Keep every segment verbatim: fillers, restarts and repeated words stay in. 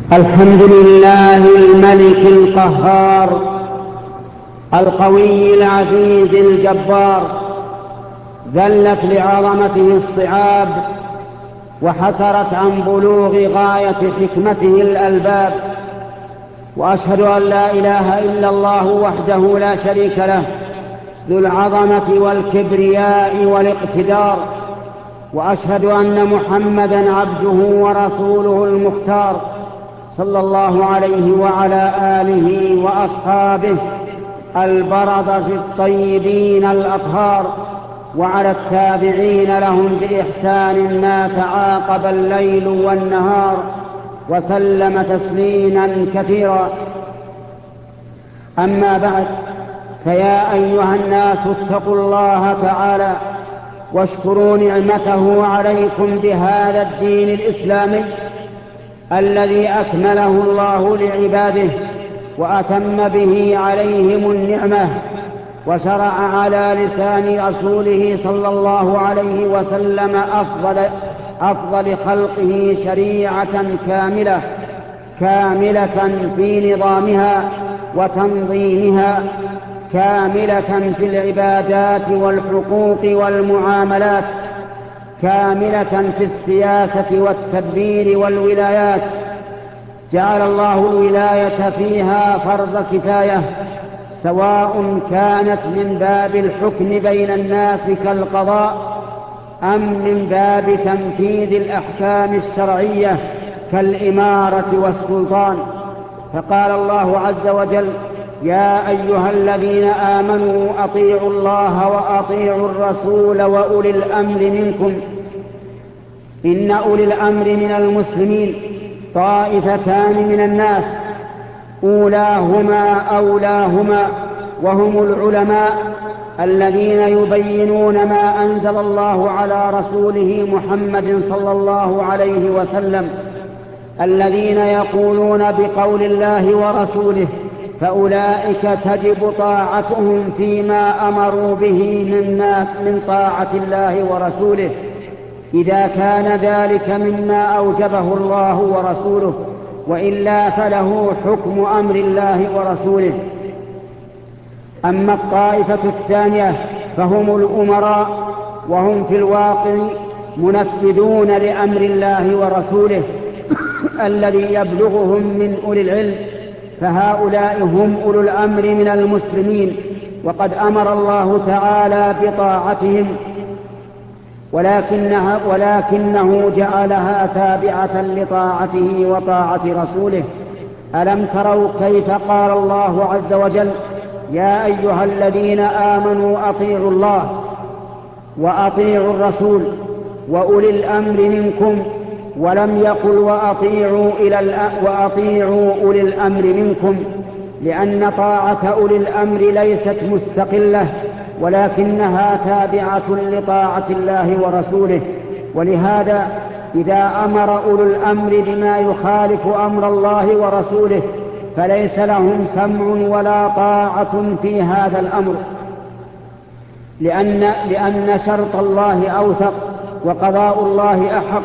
الحمد لله الملك القهار القوي العزيز الجبار، ذلت لعظمته الصعاب وحسرت عن بلوغ غاية حكمته الألباب. وأشهد أن لا إله إلا الله وحده لا شريك له، ذو العظمة والكبرياء والاقتدار. وأشهد أن محمدًا عبده ورسوله المختار، صلى الله عليه وعلى آله وأصحابه البررة الطيبين الأطهار، وعلى التابعين لهم بإحسان ما تعاقب الليل والنهار، وسلم تسليما كثيرا. أما بعد، فيا أيها الناس اتقوا الله تعالى واشكروا نعمته عليكم بهذا الدين الإسلامي الذي أكمله الله لعباده وأتم به عليهم النعمة، وشرع على لسان رسوله صلى الله عليه وسلم أفضل, أفضل خلقه شريعة كاملة كاملة في نظامها وتنظيمها، كاملة في العبادات والحقوق والمعاملات، كاملة في السياسة والتدبير والولايات. جعل الله الولاية فيها فرض كفاية، سواء كانت من باب الحكم بين الناس كالقضاء، أم من باب تنفيذ الأحكام الشرعية كالإمارة والسلطان. فقال الله عز وجل: يا أيها الذين آمنوا أطيعوا الله وأطيعوا الرسول وأولي الأمر منكم. إن أولي الأمر من المسلمين طائفتان من الناس، أولاهما أولاهما وهم العلماء الذين يبينون ما أنزل الله على رسوله محمد صلى الله عليه وسلم، الذين يقولون بقول الله ورسوله، فأولئك تجب طاعتهم فيما أمروا به من طاعة الله ورسوله، إذا كان ذلك مما أوجبه الله ورسوله، وإلا فله حكم أمر الله ورسوله. أما الطائفة الثانية فهم الأمراء، وهم في الواقع منفذون لأمر الله ورسوله الذي يبلغهم من أولي العلم، فهؤلاء هم أولو الأمر من المسلمين، وقد أمر الله تعالى بطاعتهم، ولكنها ولكنه جعلها تابعة لطاعته وطاعة رسوله. ألم تروا كيف قال الله عز وجل: يا أيها الذين آمنوا أطيعوا الله وأطيعوا الرسول وأولي الأمر منكم، ولم يقل وأطيعوا, إلى وأطيعوا أولي الأمر منكم، لأن طاعة أولي الأمر ليست مستقلة، ولكنها تابعة لطاعة الله ورسوله. ولهذا إذا أمر أولو الأمر بما يخالف أمر الله ورسوله فليس لهم سمع ولا طاعة في هذا الأمر، لأن, لأن شرط الله أوثق وقضاء الله أحق.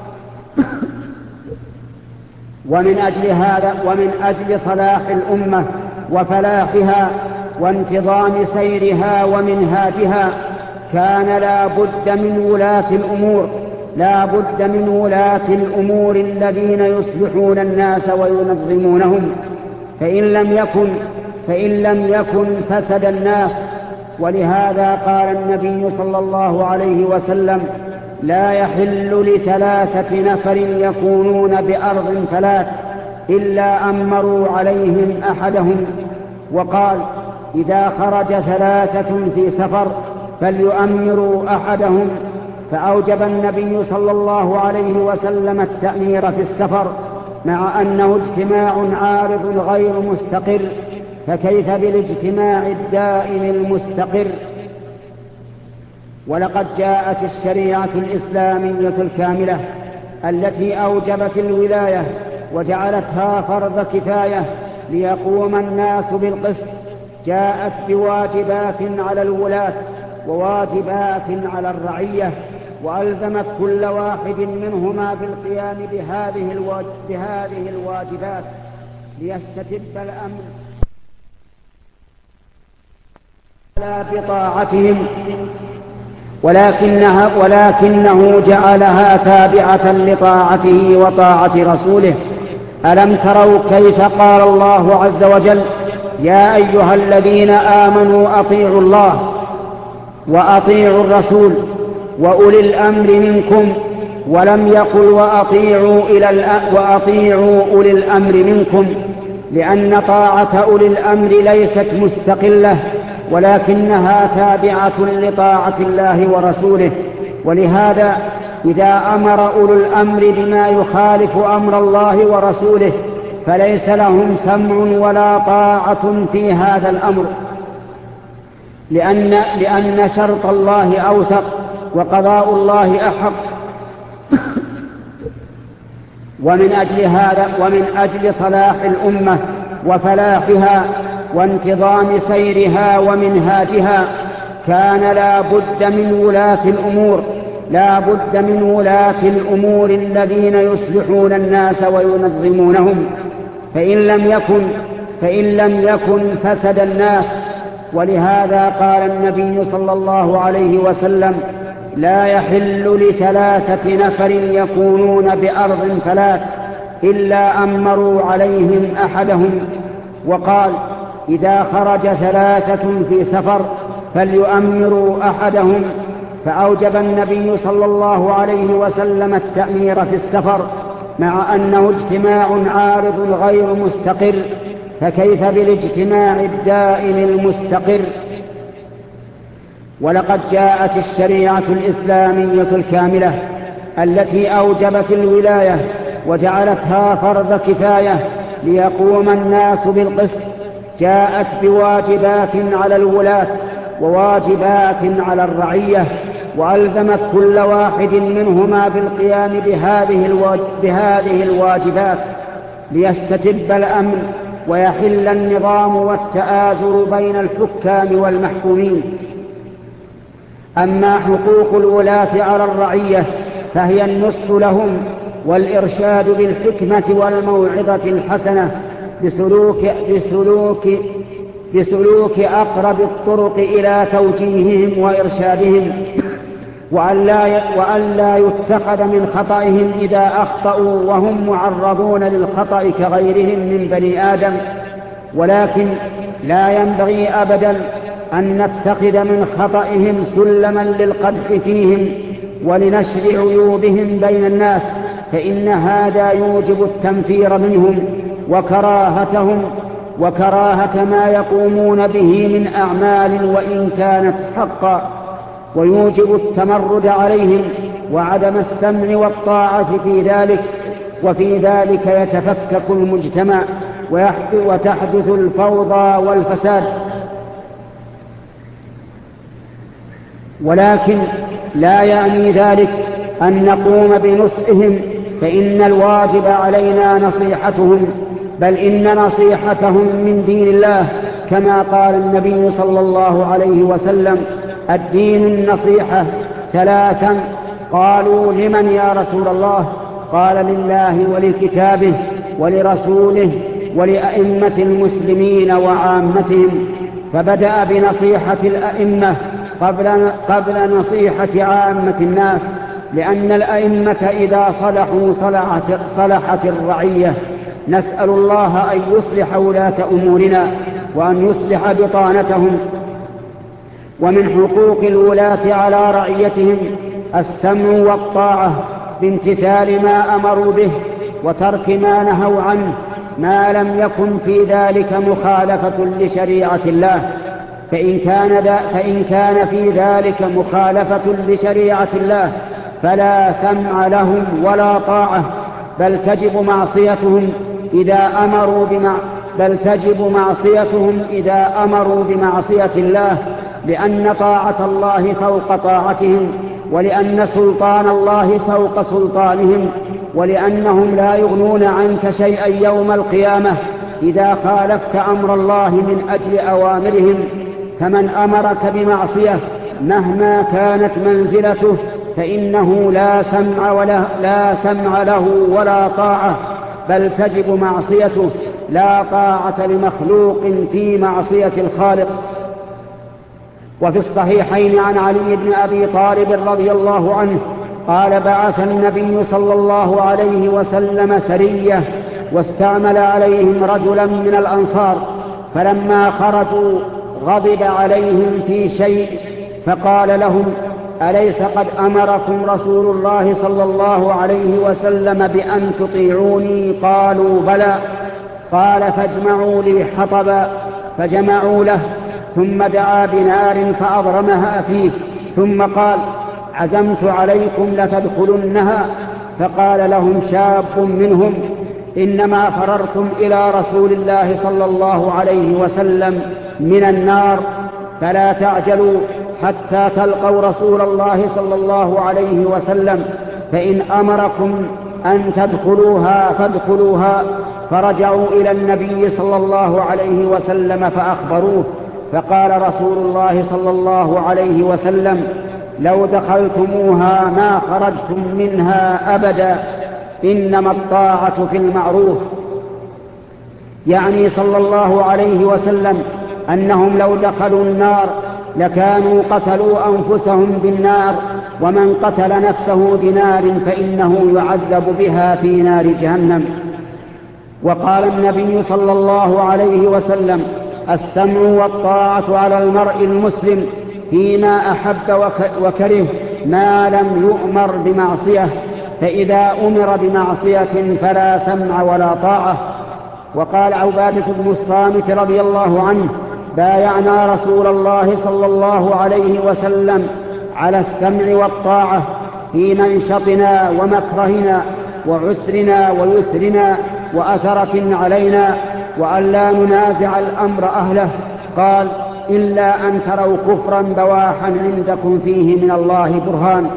ومن أجل هذا ومن أجل صلاح الأمة وفلاحها وانتظام سيرها ومنهاجها كان لا بد من ولاة الأمور لا بد من ولاة الأمور الذين يصلحون الناس وينظمونهم، فإن لم يكن فإن لم يكن فسد الناس. ولهذا قال النبي صلى الله عليه وسلم: لا يحل لثلاثة نفر يكونون بأرض ثلاث إلا أمروا عليهم أحدهم. وقال: إذا خرج ثلاثة في سفر فليؤمروا أحدهم. فأوجب النبي صلى الله عليه وسلم التأمير في السفر، مع أنه اجتماع عارض غير مستقر، فكيف بالاجتماع الدائم المستقر؟ ولقد جاءت الشريعة الإسلامية الكاملة التي أوجبت الولاية وجعلتها فرض كفاية ليقوم الناس بالقسط، جاءت بواجبات على الولاة وواجبات على الرعية، وألزمت كل واحد منهما بالقيام بهذه, الواج... بهذه الواجبات ليستتب الأمر لا بطاعتهم، ولكنها ولكنه جعلها تابعة لطاعته وطاعة رسوله. ألم تروا كيف قال الله عز وجل: يا أيها الذين آمنوا أطيعوا الله وأطيعوا الرسول وأولي الأمر منكم، ولم يقل وأطيعوا, إلى وأطيعوا أولي الأمر منكم، لأن طاعة أولي الأمر ليست مستقلة، ولكنها تابعة لطاعة الله ورسوله. ولهذا إذا أمر أولو الأمر بما يخالف أمر الله ورسوله فليس لهم سمع ولا طاعة في هذا الأمر، لأن, لأن شرط الله أوثق وقضاء الله أحق. ومن أجل هذا ومن أجل صلاح الأمة وفلاحها وانتظام سيرها ومنهاجها كان لا بد من ولاة الأمور لا بد من ولاة الأمور الذين يصلحون الناس وينظمونهم، فإن لم يكن فإن لم يكن فسد الناس. ولهذا قال النبي صلى الله عليه وسلم: لا يحل لثلاثة نفر يكونون بأرض فلات إلا أمروا عليهم أحدهم. وقال: إذا خرج ثلاثة في سفر فليؤمروا أحدهم. فأوجب النبي صلى الله عليه وسلم التأمير في السفر، مع أنه اجتماع عارض غير مستقر، فكيف بالاجتماع الدائم المستقر؟ ولقد جاءت الشريعة الإسلامية الكاملة التي أوجبت الولاية وجعلتها فرض كفاية ليقوم الناس بالقسط، جاءت بواجبات على الولاة وواجبات على الرعية، وألزمت كل واحد منهما بالقيام بهذه, الواج... بهذه الواجبات ليستتب الأمن ويحل النظام والتآزر بين الحكام والمحكومين. أما حقوق الولاة على الرعية فهي النصح لهم والإرشاد بالحكمة والموعظة الحسنة بسلوك, بسلوك, بسلوك أقرب الطرق إلى توجيههم وإرشادهم، وأن لا يتخذ من خطئهم إذا أخطأوا وهم معرضون للخطأ كغيرهم من بني آدم. ولكن لا ينبغي أبدا أن نتخذ من خطئهم سلما للقدح فيهم ولنشر عيوبهم بين الناس، فإن هذا يوجب التنفير منهم وكراهتهم وكراهة ما يقومون به من أعمال وإن كانت حقا، ويوجب التمرد عليهم وعدم السمع والطاعة في ذلك. وفي ذلك يتفكك المجتمع وتحدث الفوضى والفساد. ولكن لا يعني ذلك أن نقوم بنصحهم، فإن الواجب علينا نصيحتهم، بل إن نصيحتهم من دين الله، كما قال النبي صلى الله عليه وسلم: الدين النصيحة ثلاثا. قالوا: لمن يا رسول الله؟ قال: لله ولكتابه ولرسوله ولأئمة المسلمين وعامتهم. فبدأ بنصيحة الأئمة قبل, قبل نصيحة عامة الناس، لأن الأئمة إذا صلحوا صلحت, صلحت الرعية. نسأل الله أن يصلح ولاة أمورنا وأن يصلح بطانتهم. ومن حقوق الولاة على رعيتهم السمع والطاعة بامتثال ما أمروا به وترك ما نهوا عنه، ما لم يكن في ذلك مخالفة لشريعة الله. فإن كان, فإن كان في ذلك مخالفة لشريعة الله فلا سمع لهم ولا طاعة، بل تجب معصيتهم إذا أمروا بمع بل تجب معصيتهم إذا أمروا بمعصية الله، لأن طاعة الله فوق طاعتهم، ولأن سلطان الله فوق سلطانهم، ولأنهم لا يغنون عنك شيئا يوم القيامة إذا خالفت أمر الله من أجل أوامرهم. فمن أمرك بمعصية مهما كانت منزلته فإنه لا سمع, ولا لا سمع له ولا طاعة، بل تجب معصيته، لا طاعة لمخلوق في معصية الخالق. وفي الصحيحين عن علي بن أبي طالب رضي الله عنه قال: بعث النبي صلى الله عليه وسلم سرية واستعمل عليهم رجلا من الأنصار، فلما خرجوا غضب عليهم في شيء فقال لهم: أليس قد أمركم رسول الله صلى الله عليه وسلم بأن تطيعوني؟ قالوا: بلى. قال: فاجمعوا لي حطبا، فجمعوا له، ثم دعا بنار فأضرمها فيه، ثم قال: عزمت عليكم لتدخلنها. فقال لهم شاب منهم: إنما فررتم إلى رسول الله صلى الله عليه وسلم من النار، فلا تعجلوا حتى تلقوا رسول الله صلى الله عليه وسلم، فإن أمركم أن تدخلوها فادخلوها. فرجعوا إلى النبي صلى الله عليه وسلم فأخبروه، فقال رسول الله صلى الله عليه وسلم: لو دخلتموها ما خرجتم منها أبدا، إنما الطاعة في المعروف. يعني صلى الله عليه وسلم أنهم لو دخلوا النار لكانوا قتلوا أنفسهم بالنار، ومن قتل نفسه بنار فإنه يعذب بها في نار جهنم. وقال النبي صلى الله عليه وسلم: السمع والطاعة على المرء المسلم فيما أحب وكره ما لم يؤمر بمعصية، فإذا أمر بمعصية فلا سمع ولا طاعة. وقال عبادة بن الصامت رضي الله عنه: بايعنا رسول الله صلى الله عليه وسلم على السمع والطاعة في منشطنا ومكرهنا وعسرنا ويسرنا وأثرة علينا، وأن لا ننازع الأمر أهله. قال: إلا أن تروا كفرا بواحا عندكم فيه من الله برهان.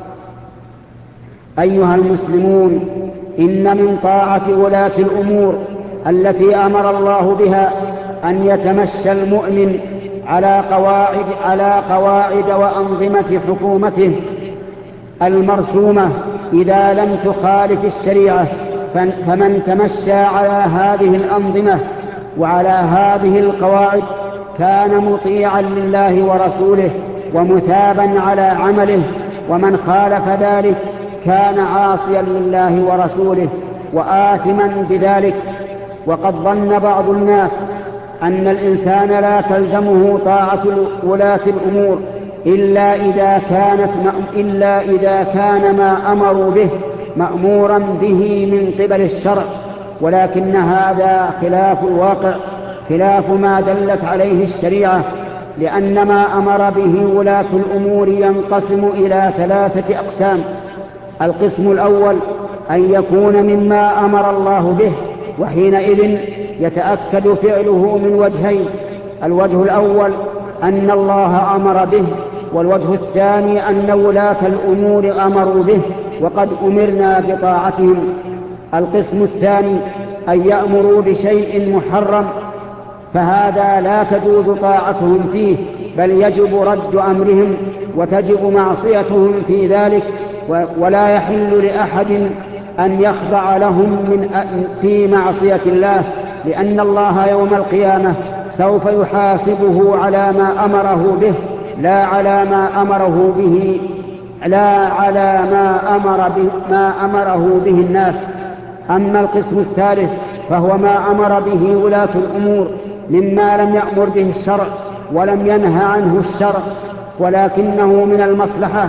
أيها المسلمون، إن من طاعة ولاة الأمور التي أمر الله بها أن يتمشى المؤمن على قواعد, على قواعد وأنظمة حكومته المرسومة إذا لم تخالف الشريعة، فمن تمشى على هذه الأنظمة وعلى هذه القواعد كان مطيعا لله ورسوله ومثابا على عمله، ومن خالف ذلك كان عاصيا لله ورسوله وآثما بذلك. وقد ظن بعض الناس أن الإنسان لا تلزمه طاعة ولاة الأمور إلا إذا, كانت إلا إذا كان ما أمروا به مأمورا به من قبل الشرع، ولكن هذا خلاف الواقع، خلاف ما دلت عليه الشريعة، لأن ما أمر به ولاة الأمور ينقسم إلى ثلاثة أقسام. القسم الأول أن يكون مما أمر الله به، وحينئذ يتأكد فعله من وجهين: الوجه الأول أن الله أمر به، والوجه الثاني أن ولاة الأمور أمروا به وقد أمرنا بطاعتهم. القسم الثاني أن يأمروا بشيء محرم، فهذا لا تجوز طاعتهم فيه، بل يجب رد أمرهم وتجب معصيتهم في ذلك، ولا يحل لأحد أن يخضع لهم من في معصية الله، لأن الله يوم القيامة سوف يحاسبه على ما أمره به، لا على ما أمره به لا على ما أمر به ما أمره به الناس. أما القسم الثالث فهو ما أمر به ولاة الأمور مما لم يأمر به الشرع ولم ينهى عنه الشرع، ولكنه من المصلحة،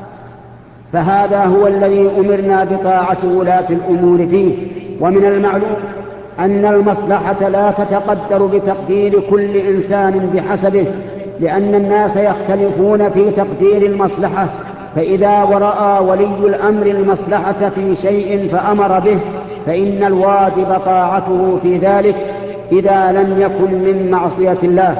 فهذا هو الذي أمرنا بطاعة ولاة الأمور فيه. ومن المعلوم أن المصلحة لا تتقدر بتقدير كل إنسان بحسبه، لأن الناس يختلفون في تقدير المصلحة، فإذا ورأى ولي الأمر المصلحة في شيء فأمر به فإن الواجب طاعته في ذلك إذا لم يكن من معصية الله.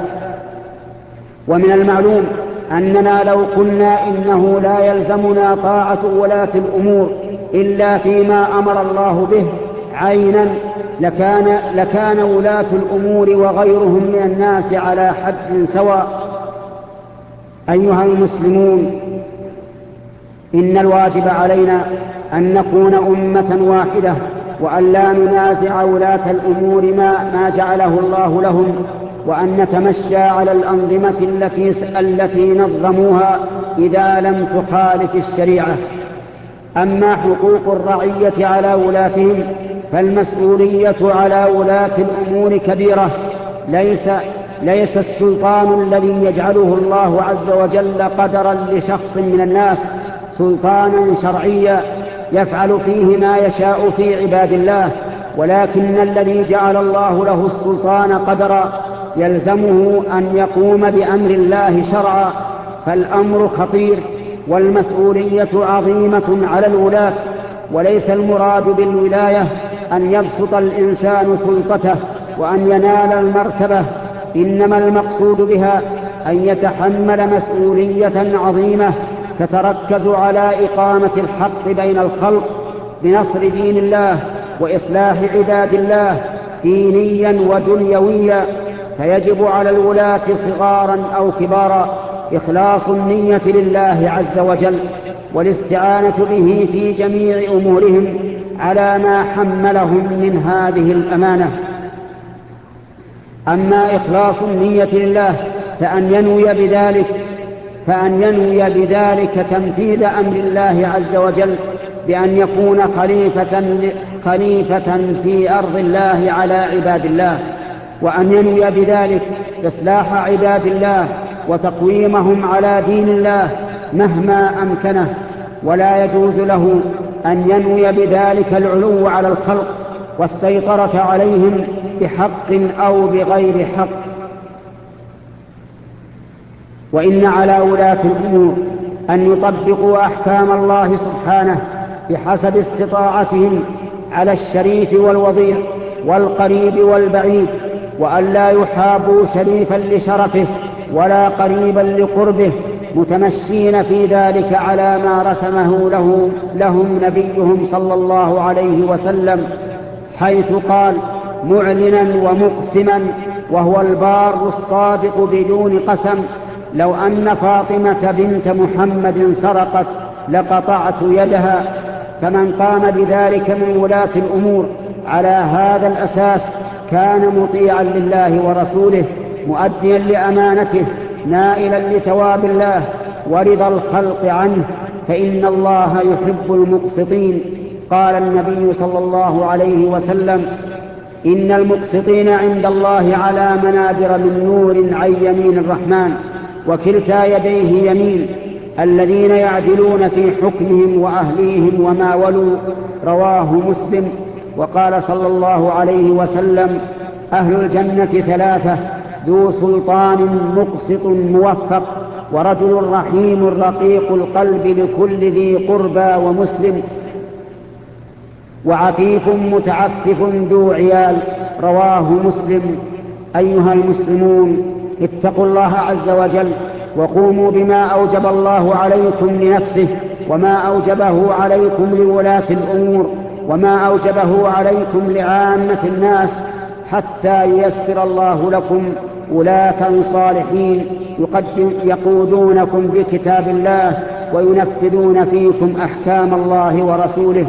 ومن المعلوم أننا لو قلنا إنه لا يلزمنا طاعة ولاة الأمور إلا فيما أمر الله به عينا لكان, لكان ولاة الأمور وغيرهم من الناس على حد سواء. أيها المسلمون، إن الواجب علينا أن نكون أمة واحدة، وأن لا ننازع ولاة الأمور ما, ما جعله الله لهم، وأن نتمشى على الأنظمة التي, التي نظموها إذا لم تخالف الشريعة. أما حقوق الرعية على ولاتهم فالمسؤولية على ولاة الأمور كبيرة. ليس, ليس السلطان الذي يجعله الله عز وجل قدرا لشخص من الناس سلطانا شرعيا يفعل فيه ما يشاء في عباد الله، ولكن الذي جعل الله له السلطان قدرا يلزمه أن يقوم بأمر الله شرعا. فالأمر خطير والمسؤولية عظيمة على الولاة، وليس المراد بالولاية أن يبسط الإنسان سلطته وأن ينال المرتبة، إنما المقصود بها أن يتحمل مسؤولية عظيمة تتركز على إقامة الحق بين الخلق بنصر دين الله وإصلاح عباد الله دينيا ودنيويا. فيجب على الولاة صغارا أو كبارا إخلاص النية لله عز وجل والاستعانة به في جميع أمورهم على ما حملهم من هذه الأمانة. أما إخلاص النية لله فأن ينوي بذلك فأن ينوي بذلك تنفيذ أمر الله عز وجل بأن يكون خليفة, خليفة في أرض الله على عباد الله، وأن ينوي بذلك إصلاح عباد الله وتقويمهم على دين الله مهما أمكنه. ولا يجوز له أن ينوي بذلك العلو على الخلق والسيطرة عليهم بحق أو بغير حق. وإن على ولاة الأمور أن يطبقوا أحكام الله سبحانه بحسب استطاعتهم على الشريف والوضيع والقريب والبعيد، وأن لا يحابوا شريفا لشرفه ولا قريبا لقربه، متمشين في ذلك على ما رسمه له لهم نبيهم صلى الله عليه وسلم، حيث قال معلنا ومقسما وهو البار الصادق بدون قسم: لو أن فاطمة بنت محمد سرقت لقطعت يدها. فمن قام بذلك من ولاة الأمور على هذا الأساس كان مطيعا لله ورسوله، مؤديا لأمانته، نائلا لثواب الله ورضا الخلق عنه، فإن الله يحب المقسطين. قال النبي صلى الله عليه وسلم: إن المقسطين عند الله على منابر من نور عن يمين الرحمن، وكلتا يديه يمين، الذين يعدلون في حكمهم وأهليهم وما ولوا. رواه مسلم. وقال صلى الله عليه وسلم: أهل الجنة ثلاثة: ذو سلطان مقسط موفق، ورجل رحيم رقيق القلب لكل ذي قربى ومسلم، وعفيف متعفف ذو عيال. رواه مسلم. أيها المسلمون، اتقوا الله عز وجل وقوموا بما أوجب الله عليكم لنفسه، وما أوجبه عليكم لولاة الأمور، وما أوجبه عليكم لعامة الناس، حتى ييسر الله لكم ولاة صالحين يقودونكم بكتاب الله وينفذون فيكم أحكام الله ورسوله.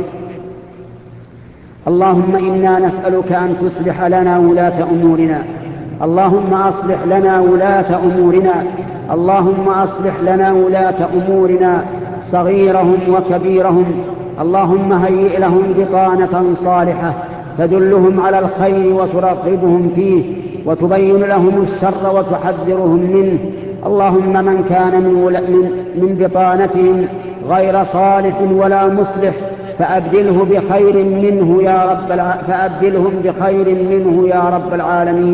اللهم إنا نسألك أن تصلح لنا ولاة أمورنا. اللهم أصلح لنا ولاة أمورنا. اللهم أصلح لنا ولاة أمورنا صغيرهم وكبيرهم. اللهم هيئ لهم بطانة صالحة تدلهم على الخير وترغبهم فيه، وتبين لهم الشر وتحذرهم منه. اللهم من كان من, من, من بطانتهم غير صالح ولا مصلح فأبدله بخير منه يا رب الع... فأبدلهم بخير منه يا رب العالمين.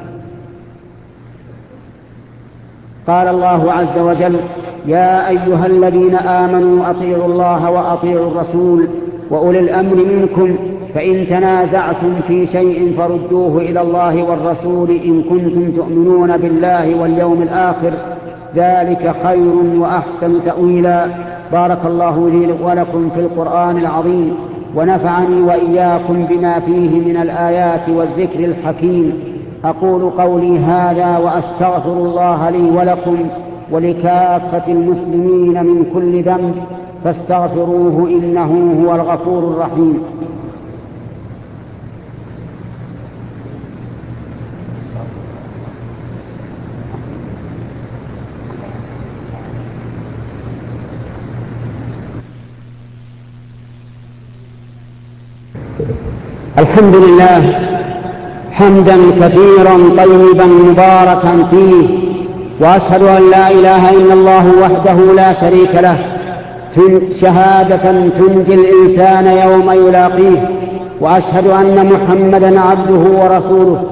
قال الله عز وجل: يا أيها الذين آمنوا أطيعوا الله وأطيعوا الرسول وأولي الأمر منكم، فإن تنازعتم في شيء فردوه إلى الله والرسول إن كنتم تؤمنون بالله واليوم الآخر، ذلك خير وأحسن تأويلا. بارك الله لي ولكم في القرآن العظيم، ونفعني وإياكم بما فيه من الآيات والذكر الحكيم. أقول قولي هذا وأستغفر الله لي ولكم ولكافة المسلمين من كل ذنب، فاستغفروه إنه هو الغفور الرحيم. الحمد لله حمدا كثيرا طيبا مباركا فيه، وأشهد أن لا إله إلا الله وحده لا شريك له شهادة تنجي الإنسان يوم يلاقيه، وأشهد أن محمدا عبده ورسوله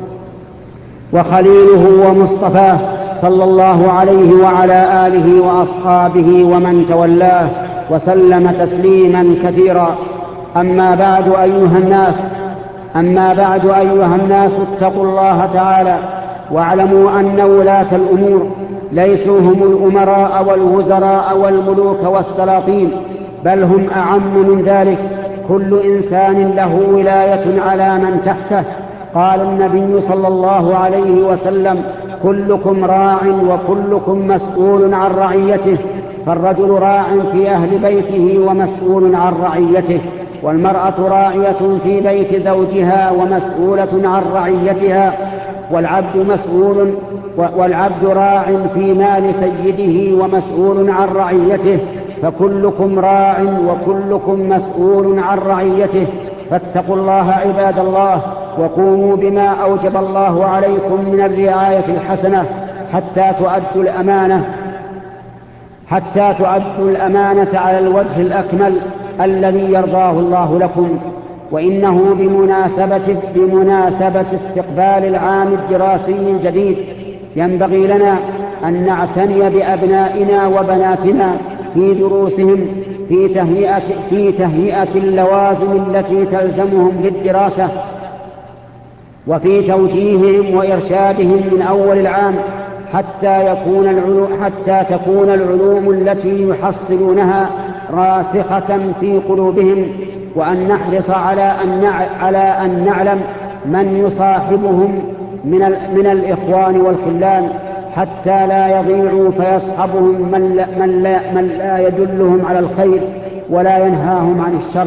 وخليله ومصطفاه صلى الله عليه وعلى آله وأصحابه ومن تولاه وسلم تسليما كثيرا. أما بعد أيها الناس أما بعد أيها الناس اتقوا الله تعالى، واعلموا أن ولاة الأمور ليسوا هم الأمراء والوزراء والملوك والسلاطين، بل هم أعم من ذلك. كل إنسان له ولاية على من تحته. قال النبي صلى الله عليه وسلم: كلكم راع وكلكم مسؤول عن رعيته. فالرجل راع في أهل بيته ومسؤول عن رعيته، والمرأة راعية في بيت زوجها ومسؤولة عن رعيتها، والعبد مسؤول والعبد راع في مال سيده ومسؤول عن رعيته. فكلكم راع وكلكم مسؤول عن رعيته. فاتقوا الله عباد الله، وقوموا بما أوجب الله عليكم من الرعاية الحسنة حتى تؤدوا الأمانة حتى تؤدوا الأمانة على الوجه الأكمل الذي يرضاه الله لكم. وإنه بمناسبة, بمناسبة استقبال العام الدراسي الجديد ينبغي لنا أن نعتني بأبنائنا وبناتنا في دروسهم، في تهيئة, في تهيئة اللوازم التي تلزمهم للدراسة، وفي توجيههم وإرشادهم من أول العام حتى, يكون العلوم حتى تكون العلوم التي يحصلونها راسخة في قلوبهم، وأن نحرص على أن على أن نعلم من يصاحبهم من من الإخوان والخلان، حتى لا يضيعوا فيصحبهم من لا, من, لا من لا يدلهم على الخير ولا ينهاهم عن الشر.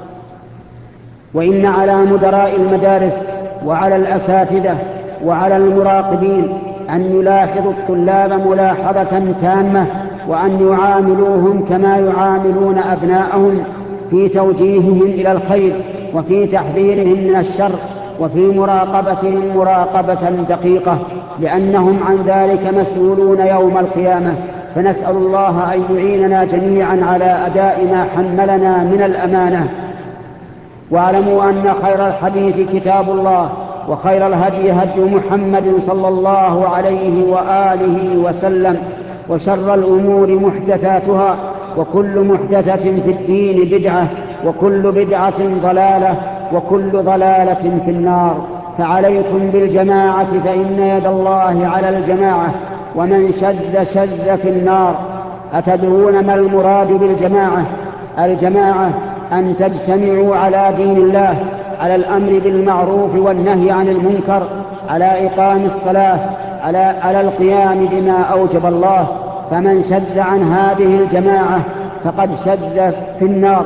وإن على مدراء المدارس وعلى الأساتذة وعلى المراقبين أن يلاحظوا الطلاب ملاحظة تامة، وأن يعاملوهم كما يعاملون أبناءهم في توجيههم إلى الخير، وفي تحذيرهم من الشر، وفي مراقبتهم مراقبة دقيقة، لأنهم عن ذلك مسؤولون يوم القيامة. فنسأل الله أن يعيننا جميعا على أداء ما حملنا من الأمانة. واعلموا أن خير الحديث كتاب الله، وخير الهدي هدي محمد صلى الله عليه وآله وسلم، وشر الأمور محدثاتها، وكل محدثة في الدين بدعة، وكل بدعة ضلالة، وكل ضلالة في النار. فعليكم بالجماعة، فإن يد الله على الجماعة، ومن شذ شذ في النار. أتدرون ما المراد بالجماعة؟ الجماعة أن تجتمعوا على دين الله، على الأمر بالمعروف والنهي عن المنكر، على إقام الصلاة، على, على القيام بما أوجب الله. فمن شذ عن هذه الجماعة فقد شذ في النار.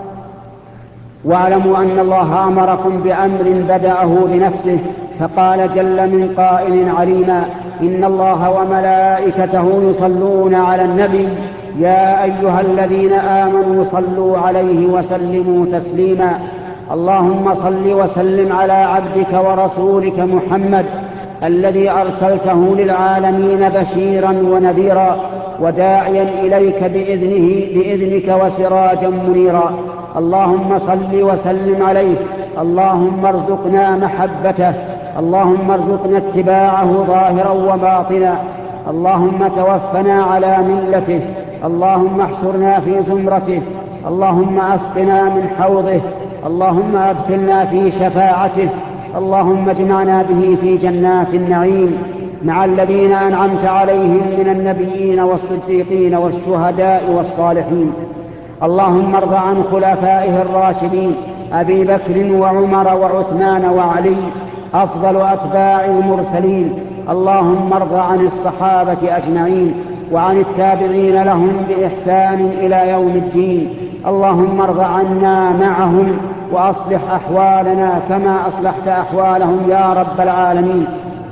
واعلموا أن الله أمركم بأمر بدأه بنفسه، فقال جل من قائل عليما: إن الله وملائكته يصلون على النبي يا أيها الذين آمنوا صلوا عليه وسلموا تسليما. اللهم صل وسلم على عبدك ورسولك محمد الذي أرسلته للعالمين بشيرا ونذيرا، وداعيا إليك بإذنه بإذنك وسراجا منيرا. اللهم صل وسلم عليه. اللهم ارزقنا محبته، اللهم ارزقنا اتباعه ظاهرا وباطنا. اللهم توفنا على ملته، اللهم احشرنا في زمرته، اللهم أسقنا من حوضه، اللهم أدخلنا في شفاعته، اللهم اجمعنا به في جنات النعيم مع الذين أنعمت عليهم من النبيين والصديقين والشهداء والصالحين. اللهم ارض عن خلفائه الراشدين أبي بكر وعمر وعثمان وعلي أفضل أتباع المرسلين. اللهم ارض عن الصحابة أجمعين. وعن التابعين لهم بإحسان إلى يوم الدين. اللهم ارض عنا معهم وأصلح أحوالنا كما أصلحت أحوالهم يا رب العالمين.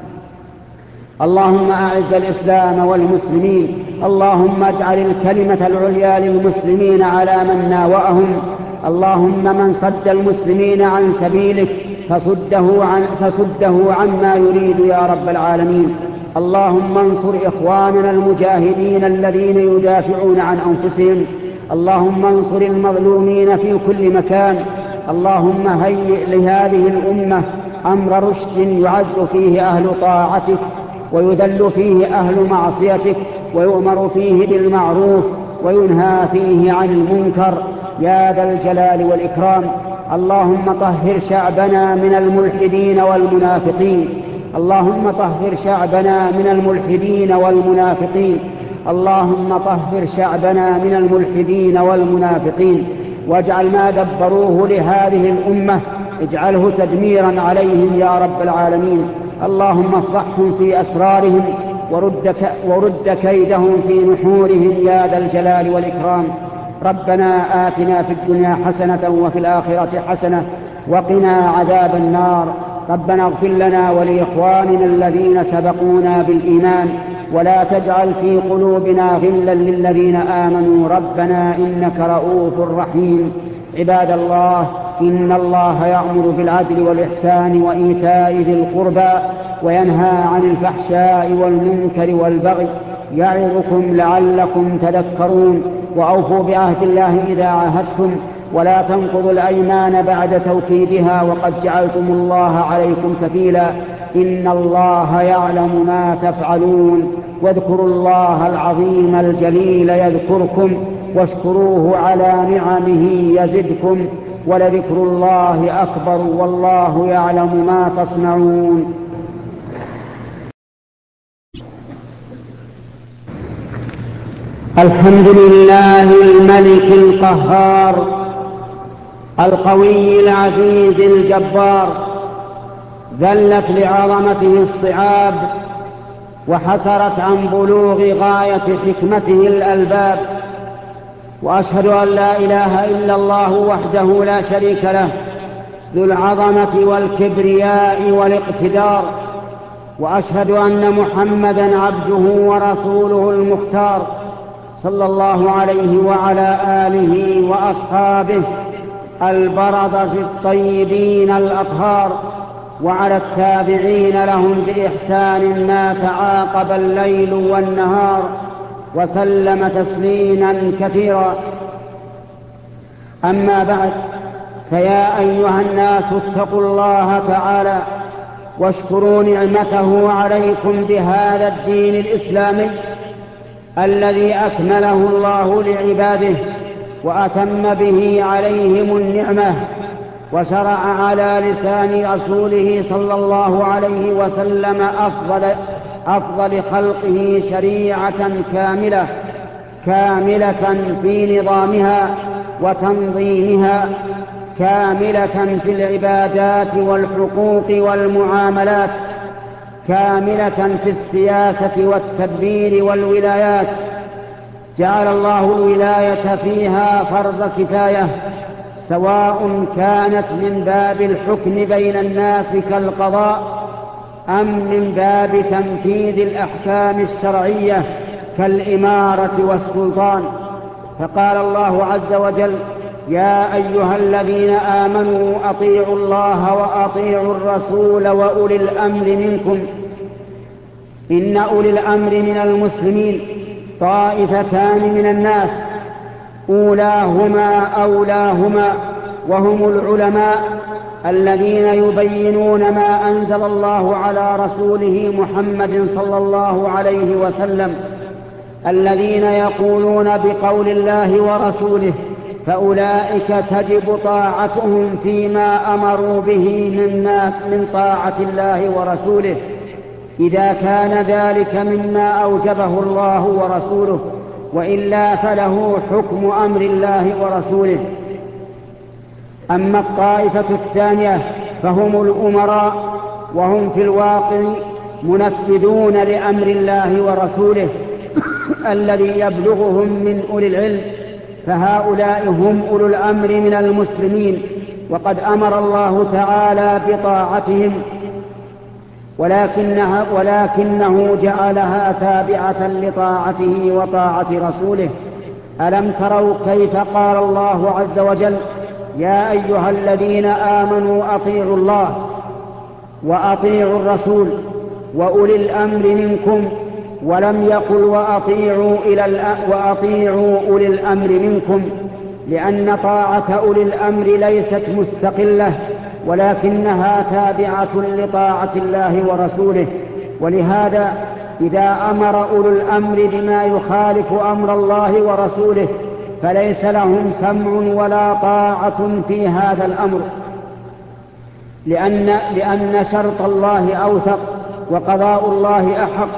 اللهم أعز الإسلام والمسلمين. اللهم اجعل الكلمة العليا للمسلمين على من ناوأهم. اللهم من صد المسلمين عن سبيلك فصده, عن فصده عما يريد يا رب العالمين. اللهم انصر إخواننا المجاهدين الذين يدافعون عن أنفسهم. اللهم انصر المظلومين في كل مكان. اللهم هيئ لهذه الأمة أمر رشد يعز فيه أهل طاعتك ويذل فيه أهل معصيتك ويؤمر فيه بالمعروف وينهى فيه عن المنكر يا ذا الجلال والإكرام. اللهم طهر شعبنا من الملحدين والمنافقين. اللهم طهر شعبنا من الملحدين والمنافقين. اللهم طهر شعبنا من الملحدين والمنافقين، واجعل ما دبروه لهذه الأمة اجعله تدميرا عليهم يا رب العالمين. اللهم افضحهم في أسرارهم ورد, ورد كيدهم في نحورهم يا ذا الجلال والإكرام. ربنا آتنا في الدنيا حسنة وفي الآخرة حسنة وقنا عذاب النار. ربنا اغفر لنا ولإخواننا الذين سبقونا بالإيمان ولا تجعل في قلوبنا غلا للذين آمنوا ربنا إنك رؤوف رحيم. عباد الله، إن الله يأمر بالعدل والإحسان وإيتاء ذي القربى وينهى عن الفحشاء والمنكر والبغي يعظكم لعلكم تذكرون. وأوفوا بعهد الله إذا عاهدتم ولا تنقضوا الأيمان بعد توكيدها وقد جعلتم الله عليكم كفيلا. إن الله يعلم ما تفعلون. واذكروا الله العظيم الجليل يذكركم واشكروه على نعمه يزدكم ولذكر الله أكبر والله يعلم ما تصنعون. الحمد لله الملك القهار القوي العزيز الجبار، ذلت لعظمته الصعاب وحسرت عن بلوغ غاية حكمته الألباب. وأشهد أن لا إله إلا الله وحده لا شريك له ذو العظمة والكبرياء والاقتدار. وأشهد أن محمدًا عبده ورسوله المختار صلى الله عليه وعلى آله وأصحابه البررة الطيبين الأطهار وعلى التابعين لهم بإحسان ما تعاقب الليل والنهار وسلم تسليما كثيرا. أما بعد، فيا أيها الناس اتقوا الله تعالى واشكروا نعمته عليكم بهذا الدين الإسلامي الذي أكمله الله لعباده وأتم به عليهم النعمة، وشرع على لسان رسوله صلى الله عليه وسلم أفضل, أفضل خلقه شريعة كاملة كاملة في نظامها وتنظيمها، كاملة في العبادات والحقوق والمعاملات، كاملة في السياسة والتدبير والولايات. جعل الله الولاية فيها فرض كفاية، سواء كانت من باب الحكم بين الناس كالقضاء أم من باب تنفيذ الأحكام الشرعية كالإمارة والسلطان. فقال الله عز وجل: يا أيها الذين آمنوا أطيعوا الله وأطيعوا الرسول وأولي الأمر منكم. إن أولي الأمر من المسلمين طائفتان من الناس، أولاهما أولاهما وهم العلماء الذين يبينون ما أنزل الله على رسوله محمد صلى الله عليه وسلم، الذين يقولون بقول الله ورسوله، فأولئك تجب طاعتهم فيما أمروا به من طاعة الله ورسوله إذا كان ذلك مما أوجبه الله ورسوله، وإلا فله حكم أمر الله ورسوله. أما الطائفة الثانية فهم الأمراء، وهم في الواقع منفذون لأمر الله ورسوله الذي يبلغهم من أولي العلم، فهؤلاء هم أولو الأمر من المسلمين، وقد أمر الله تعالى بطاعتهم، ولكنها ولكنه جعلها تابعة لطاعته وطاعة رسوله. ألم تروا كيف قال الله عز وجل: يا أيها الذين آمنوا أطيعوا الله وأطيعوا الرسول وأولي الأمر منكم، ولم يقل وأطيعوا, إلى وأطيعوا أولي الأمر منكم، لأن طاعة أولي الأمر ليست مستقلة، ولكنها تابعة لطاعة الله ورسوله. ولهذا إذا أمر أولو الأمر بما يخالف أمر الله ورسوله فليس لهم سمع ولا طاعة في هذا الأمر، لأن, لأن شرط الله أوثق وقضاء الله أحق.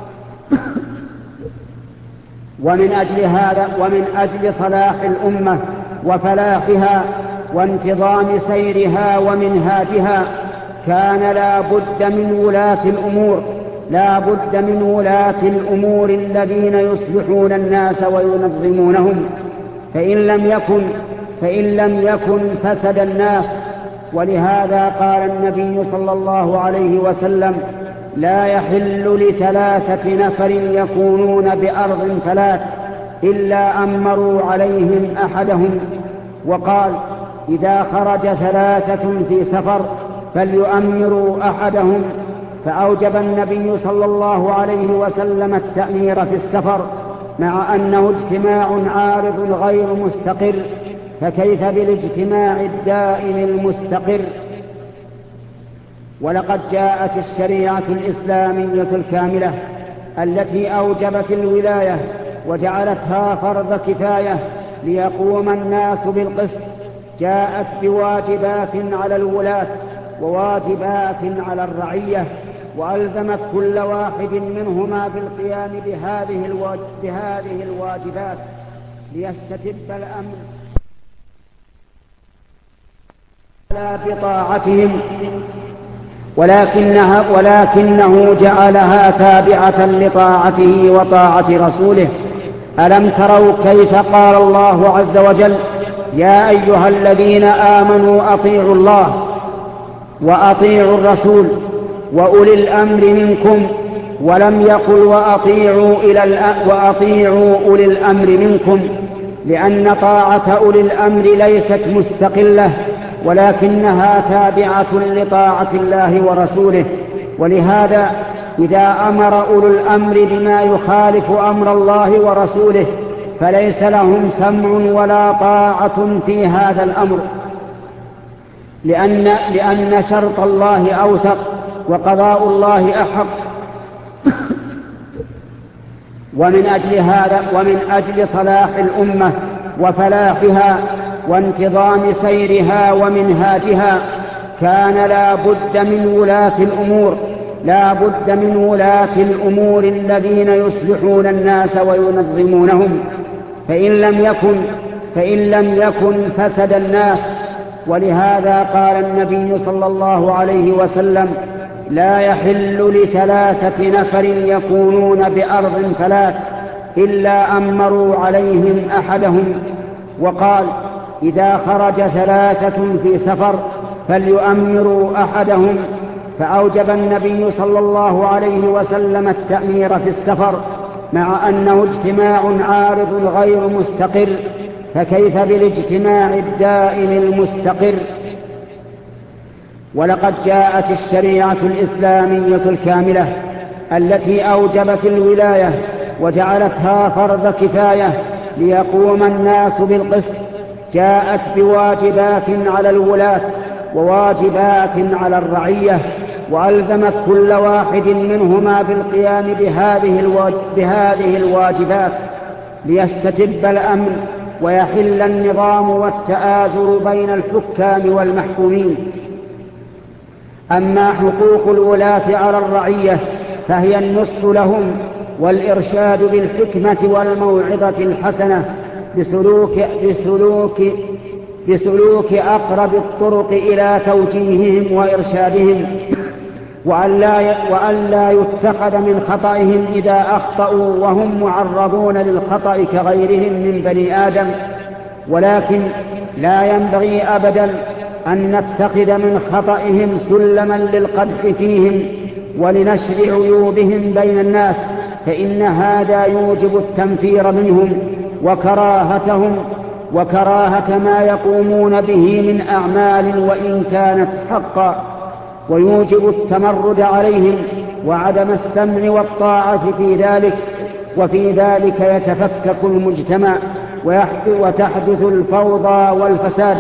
ومن أجل هذا ومن أجل صلاح الأمة وفلاحها وانتظام سيرها ومنهاجها كان لا بد من ولاة الأمور لا بد من ولاة الأمور الذين يصلحون الناس وينظمونهم، فإن لم يكن فإن لم يكن فسد الناس. ولهذا قال النبي صلى الله عليه وسلم: لا يحل لثلاثة نفر يكونون بأرض فلات إلا أمروا عليهم أحدهم. وقال: إذا خرج ثلاثة في سفر فليؤمروا أحدهم. فأوجب النبي صلى الله عليه وسلم التأمير في السفر، مع أنه اجتماع عارض غير مستقر، فكيف بالاجتماع الدائم المستقر؟ ولقد جاءت الشريعة الإسلامية الكاملة التي أوجبت الولاية وجعلتها فرض كفاية ليقوم الناس بالقسط، جاءت بواجبات على الولاة وواجبات على الرعية، وألزمت كل واحد منهما بالقيام بهذه بهذه الواجبات ليستتب الأمر لا بطاعتهم، ولكنها ولكنه جعلها تابعة لطاعته وطاعة رسوله. ألم تروا كيف قال الله عز وجل: يا أيها الذين آمنوا أطيعوا الله وأطيعوا الرسول وأولي الأمر منكم، ولم يقل وأطيعوا, إلى وأطيعوا أولي الأمر منكم، لأن طاعة أولي الأمر ليست مستقلة، ولكنها تابعة لطاعة الله ورسوله. ولهذا إذا أمر أولو الأمر بما يخالف أمر الله ورسوله فليس لهم سمع ولا طاعة في هذا الأمر، لأن, لأن شرط الله أوثق وقضاء الله أحق. ومن أجل هذا ومن أجل صلاح الأمة وفلاحها وانتظام سيرها ومنهاجها كان لا بد من ولاة الأمور لا بد من ولاة الأمور الذين يصلحون الناس وينظمونهم، فإن لم يكن فإن لم يكن فسد الناس. ولهذا قال النبي صلى الله عليه وسلم: لا يحل لثلاثة نفر يكونون بأرض فلات إلا أمروا عليهم أحدهم. وقال: إذا خرج ثلاثة في سفر فليؤمروا أحدهم. فأوجب النبي صلى الله عليه وسلم التأمير في السفر، مع أنه اجتماع عارض غير مستقر، فكيف بالاجتماع الدائم المستقر؟ ولقد جاءت الشريعة الإسلامية الكاملة التي أوجبت الولاية وجعلتها فرض كفاية ليقوم الناس بالقسط، جاءت بواجبات على الولاة وواجبات على الرعية، وألزمت كل واحد منهما بالقيام بهذه الواجبات ليستتب الأمن ويحل النظام والتآزر بين الحكام والمحكومين. أما حقوق الولاة على الرعية فهي النصح لهم والإرشاد بالحكمة والموعظة الحسنة بسلوك, بسلوك, بسلوك أقرب الطرق إلى توجيههم وإرشادهم، وأن لا وأن لا يتخذ من خطئهم إذا أخطأوا وهم معرضون للخطأ كغيرهم من بني آدم. ولكن لا ينبغي أبدا أن نتخذ من خطئهم سلما للقدح فيهم ولنشر عيوبهم بين الناس، فإن هذا يوجب التنفير منهم وكراهتهم وكراهة ما يقومون به من أعمال وإن كانت حقا، ويوجب التمرد عليهم وعدم السمع والطاعة في ذلك، وفي ذلك يتفكك المجتمع وتحدث الفوضى والفساد.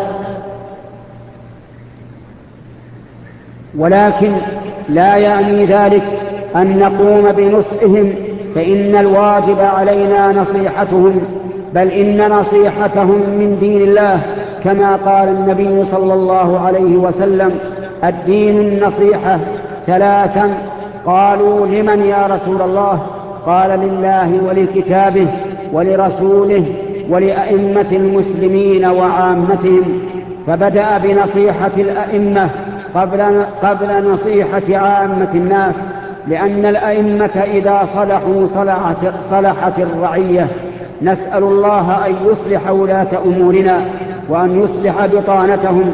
ولكن لا يعني ذلك أن نقوم بنصحهم، فإن الواجب علينا نصيحتهم، بل إن نصيحتهم من دين الله، كما قال النبي صلى الله عليه وسلم: الدين النصيحة ثلاثا. قالوا: لمن يا رسول الله؟ قال: لله ولكتابه ولرسوله ولأئمة المسلمين وعامتهم. فبدأ بنصيحة الأئمة قبل, قبل نصيحة عامة الناس، لأن الأئمة إذا صلحوا صلحت, صلحت الرعية. نسأل الله أن يصلح ولاة أمورنا وأن يصلح بطانتهم.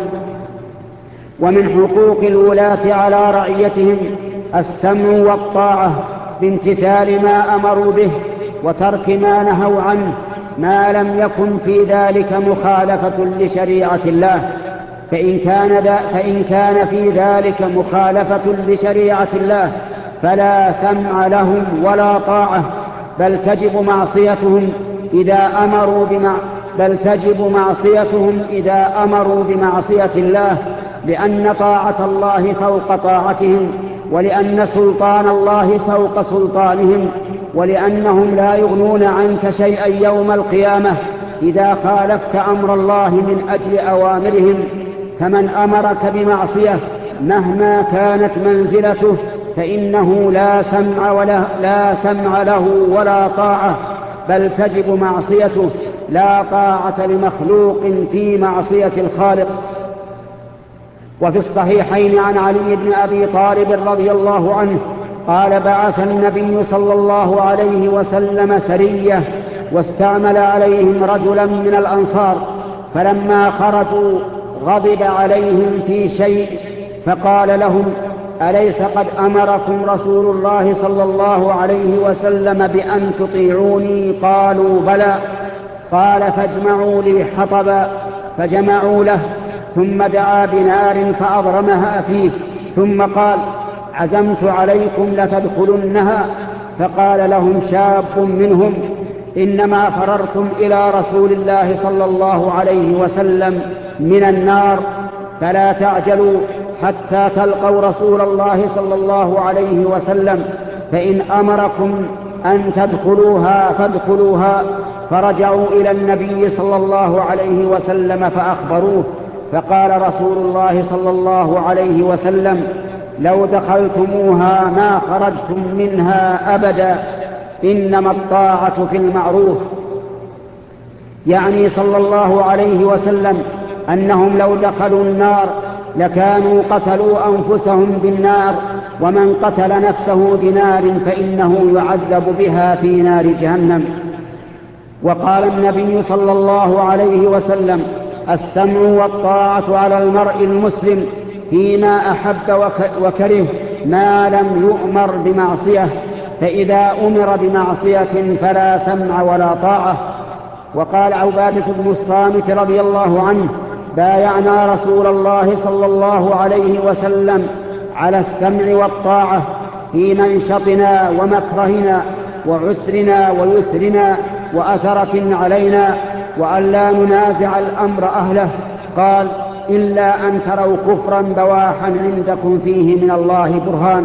ومن حقوق الولاة على رعيتهم السمع والطاعة بامتثال ما أمروا به وترك ما نهوا عنه، ما لم يكن في ذلك مخالفة لشريعة الله. فإن كان, فإن كان في ذلك مخالفة لشريعة الله فلا سمع لهم ولا طاعة، بل تجب معصيتهم إذا أمروا بمع... بل تجب معصيتهم إذا أمروا بمعصية الله، لأن طاعة الله فوق طاعتهم، ولأن سلطان الله فوق سلطانهم، ولأنهم لا يغنون عنك شيئا يوم القيامة إذا خالفت أمر الله من أجل أوامرهم. فمن أمرك بمعصية مهما كانت منزلته فإنه لا سمع, ولا لا سمع له ولا طاعة، بل تجب معصيته، لا طاعة لمخلوق في معصية الخالق. وفي الصحيحين عن علي بن أبي طالب رضي الله عنه قال: بعث النبي صلى الله عليه وسلم سرية واستعمل عليهم رجلا من الأنصار، فلما خرجوا غضب عليهم في شيء فقال لهم: أليس قد أمركم رسول الله صلى الله عليه وسلم بأن تطيعوني؟ قالوا: بلى. قال: فاجمعوا لي حطبا، فجمعوا له، ثم دعا بنار فأضرمها فيه، ثم قال: عزمت عليكم لتدخلنها. فقال لهم شاب منهم: إنما فررتم إلى رسول الله صلى الله عليه وسلم من النار، فلا تعجلوا حتى تلقوا رسول الله صلى الله عليه وسلم، فإن أمركم أن تدخلوها فادخلوها. فرجعوا إلى النبي صلى الله عليه وسلم فأخبروه، فقال رسول الله صلى الله عليه وسلم: لو دخلتموها ما خرجتم منها أبدا، إنما الطاعة في المعروف. يعني صلى الله عليه وسلم أنهم لو دخلوا النار لكانوا قتلوا أنفسهم بالنار، ومن قتل نفسه بنار فإنه يعذب بها في نار جهنم. وقال النبي صلى الله عليه وسلم: السمع والطاعة على المرء المسلم فيما أحب وكره ما لم يؤمر بمعصية، فإذا أمر بمعصية فلا سمع ولا طاعة. وقال عبادة بن الصامت رضي الله عنه: بايعنا رسول الله صلى الله عليه وسلم على السمع والطاعة في منشطنا ومكرهنا وعسرنا ويسرنا وأثرة علينا، وأن لا ننازع الأمر أهله. قال: إلا أن تروا كفرا بواحا عندكم فيه من الله برهان.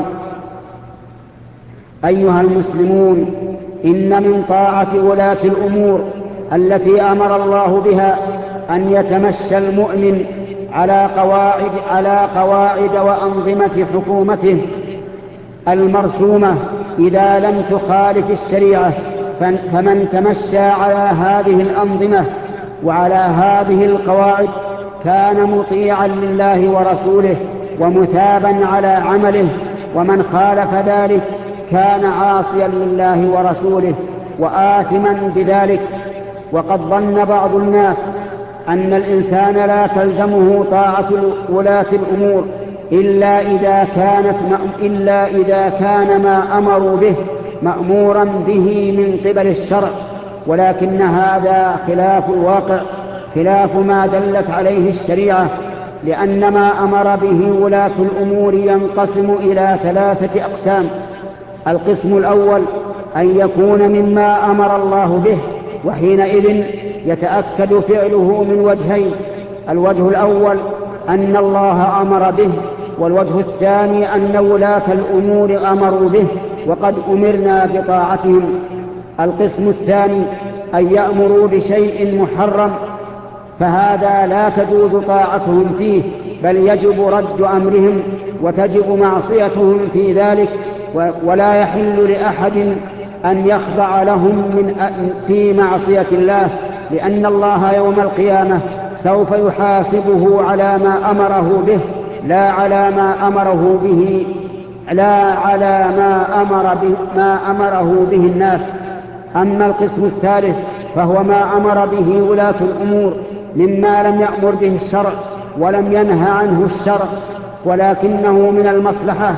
أيها المسلمون، إن من طاعة ولاة الأمور التي أمر الله بها أن يتمشى المؤمن على قواعد, على قواعد وأنظمة حكومته المرسومة إذا لم تخالف الشريعة، فمن تمشى على هذه الأنظمة وعلى هذه القواعد كان مطيعا لله ورسوله ومثابا على عمله، ومن خالف ذلك كان عاصيا لله ورسوله وآثما بذلك. وقد ظن بعض الناس أن الإنسان لا تلزمه طاعة ولاة الأمور إلا إذا كانت إلا إذا كان ما أمروا به مأمورا به من قبل الشرع، ولكن هذا خلاف الواقع، خلاف ما دلت عليه الشريعة، لأن ما أمر به ولاة الأمور ينقسم إلى ثلاثة أقسام. القسم الأول أن يكون مما أمر الله به، وحينئذ يتأكد فعله من وجهين: الوجه الأول أن الله أمر به، والوجه الثاني أن ولاة الأمور أمروا به وقد أمرنا بطاعتهم. القسم الثاني أن يأمروا بشيء محرم، فهذا لا تجوز طاعتهم فيه، بل يجب رد أمرهم وتجب معصيتهم في ذلك، ولا يحل لأحد أن يخضع لهم من في معصية الله، لأن الله يوم القيامة سوف يحاسبه على ما أمره به لا على ما أمره به لا على ما أمر به ما أمره به الناس. أما القسم الثالث فهو ما أمر به ولاة الأمور مما لم يأمر به الشرع ولم ينهى عنه الشرع ولكنه من المصلحة،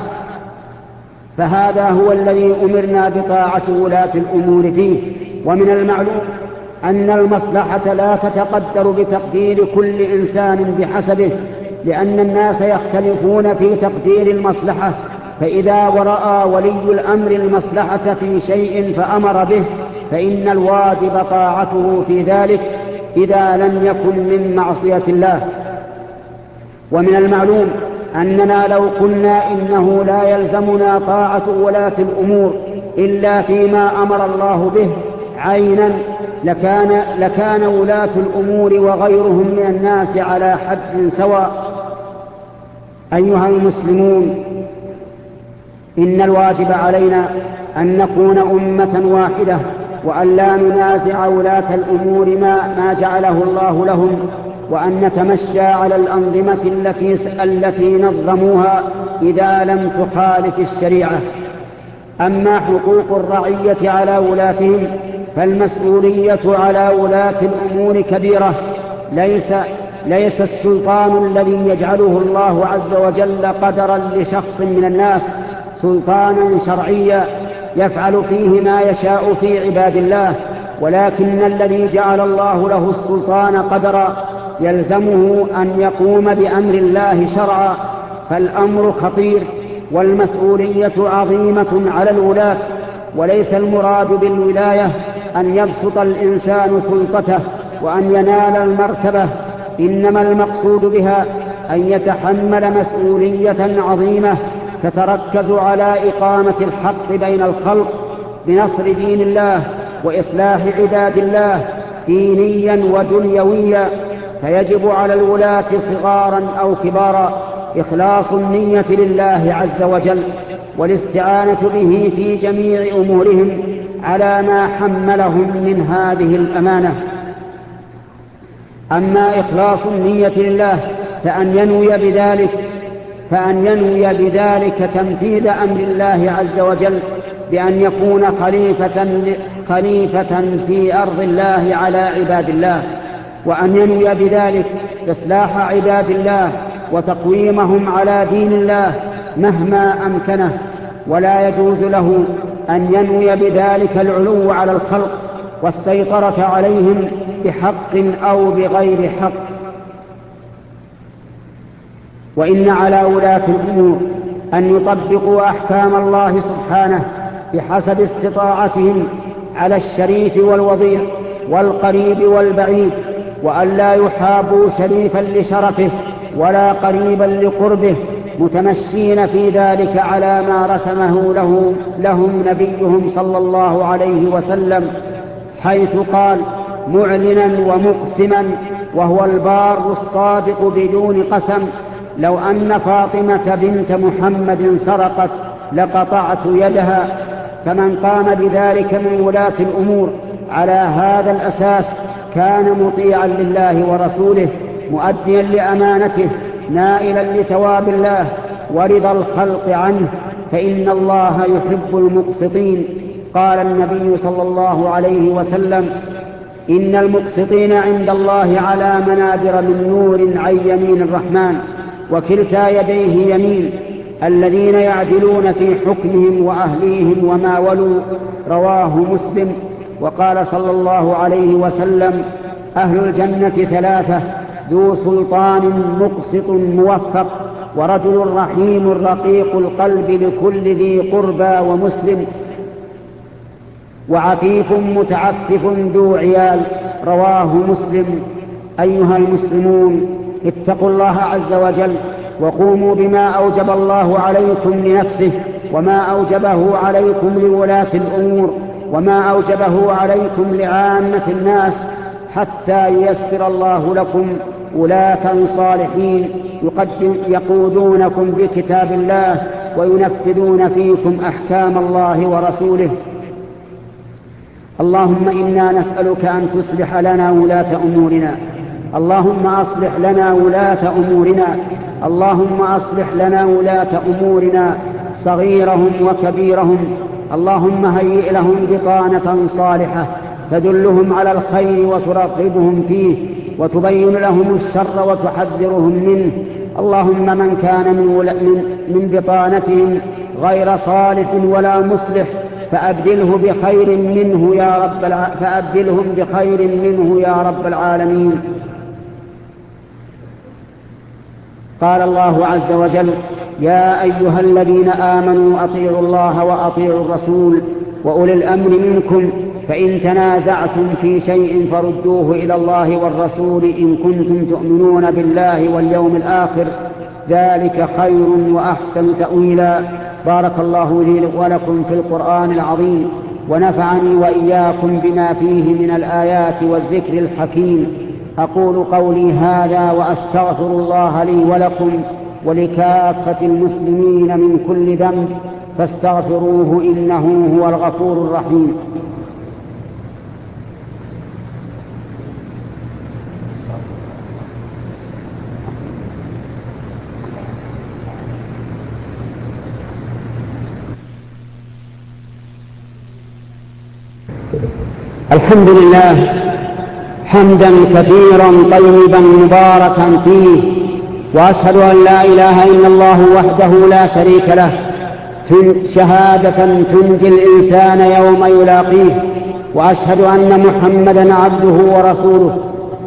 فهذا هو الذي أمرنا بطاعة ولاة الأمور فيه. ومن المعلوم أن المصلحة لا تتقدر بتقدير كل إنسان بحسبه، لأن الناس يختلفون في تقدير المصلحة، فإذا ورأى ولي الأمر المصلحة في شيء فأمر به فإن الواجب طاعته في ذلك إذا لم يكن من معصية الله. ومن المعلوم أننا لو قلنا إنه لا يلزمنا طاعة ولاة الأمور إلا فيما أمر الله به عينا لكان, لكان ولاة الأمور وغيرهم من الناس على حد سواء. أيها المسلمون، إن الواجب علينا أن نكون أمة واحدة، وأن لا ننازع ولاة الأمور ما, ما جعله الله لهم، وأن نتمشى على الأنظمة التي, التي نظموها إذا لم تخالف الشريعة. أما حقوق الرعية على ولاتهم فالمسؤولية على ولاة الأمور كبيرة. ليس, ليس السلطان الذي يجعله الله عز وجل قدرا لشخص من الناس سلطانا شرعيا يفعل فيه ما يشاء في عباد الله، ولكن الذي جعل الله له السلطان قدرا يلزمه أن يقوم بأمر الله شرعا، فالأمر خطير والمسؤولية عظيمة على الولاة. وليس المراد بالولاية أن يبسط الإنسان سلطته وأن ينال المرتبة، إنما المقصود بها أن يتحمل مسؤولية عظيمة تتركز على إقامة الحق بين الخلق بنصر دين الله وإصلاح عباد الله دينيا ودنيويا. فيجب على الولاة صغارا أو كبارا إخلاص النية لله عز وجل والاستعانة به في جميع أمورهم على ما حملهم من هذه الأمانة. أما إخلاص النية لله فأن ينوي بذلك فأن ينوي بذلك تنفيذ أمر الله عز وجل بأن يكون خليفة, خليفة في أرض الله على عباد الله، وأن ينوي بذلك إصلاح عباد الله وتقويمهم على دين الله مهما أمكنه. ولا يجوز له أن ينوي بذلك العلو على الخلق والسيطرة عليهم بحق أو بغير حق. وإن على ولاة الأمور أن يطبقوا أحكام الله سبحانه بحسب استطاعتهم على الشريف والوضيع والقريب والبعيد، وأن لا يحابوا شريفا لشرفه ولا قريبا لقربه، متمشين في ذلك على ما رسمه له لهم نبيهم صلى الله عليه وسلم، حيث قال معلنا ومقسما وهو البار الصادق بدون قسم: لو أن فاطمة بنت محمد سرقت لقطعت يدها. فمن قام بذلك من ولاة الأمور على هذا الأساس كان مطيعا لله ورسوله، مؤديا لأمانته، نائلا لثواب الله ورضا الخلق عنه، فإن الله يحب المقسطين. قال النبي صلى الله عليه وسلم: إن المقسطين عند الله على منابر من نور عن يمين الرحمن وكلتا يديه يمين، الذين يعدلون في حكمهم وأهليهم وما ولوا. رواه مسلم. وقال صلى الله عليه وسلم: أهل الجنة ثلاثة: ذو سلطان مقسط موفق، ورجل رحيم رقيق القلب لكل ذي قربى ومسلم، وعفيف متعفف ذو عيال. رواه مسلم. أيها المسلمون، اتقوا الله عز وجل وقوموا بما أوجب الله عليكم لنفسه، وما أوجبه عليكم لولاة الأمور، وما أوجبه عليكم لعامة الناس، حتى ييسر الله لكم ولاة صالحين يقودونكم بكتاب الله وينفذون فيكم أحكام الله ورسوله. اللهم إنا نسألك أن تصلح لنا ولاة أمورنا. اللهم أصلح لنا ولاة أمورنا. اللهم أصلح لنا ولاة أمورنا صغيرهم وكبيرهم. اللهم هيئ لهم بطانة صالحة تدلهم على الخير وترغبهم فيه، وتبين لهم الشر وتحذرهم منه. اللهم من كان من, من بطانتهم غير صالح ولا مصلح فأبدله بخير منه يا رب الع... فأبدلهم بخير منه يا رب العالمين. قال الله عز وجل: يا أيها الذين آمنوا أطيعوا الله وأطيعوا الرسول وأولي الأمر منكم، فإن تنازعتم في شيء فردوه إلى الله والرسول إن كنتم تؤمنون بالله واليوم الآخر، ذلك خير وأحسن تأويلا. بارك الله لي ولكم في القرآن العظيم، ونفعني وإياكم بما فيه من الآيات والذكر الحكيم. أقول قولي هذا وأستغفر الله لي ولكم ولكافة المسلمين من كل ذنب، فاستغفروه إنه هو الغفور الرحيم. الحمد لله حمدا كثيرا طيبا مباركا فيه، وأشهد أن لا إله إلا الله وحده لا شريك له شهادة تنجي الإنسان يوم يلاقيه، وأشهد أن محمدا عبده ورسوله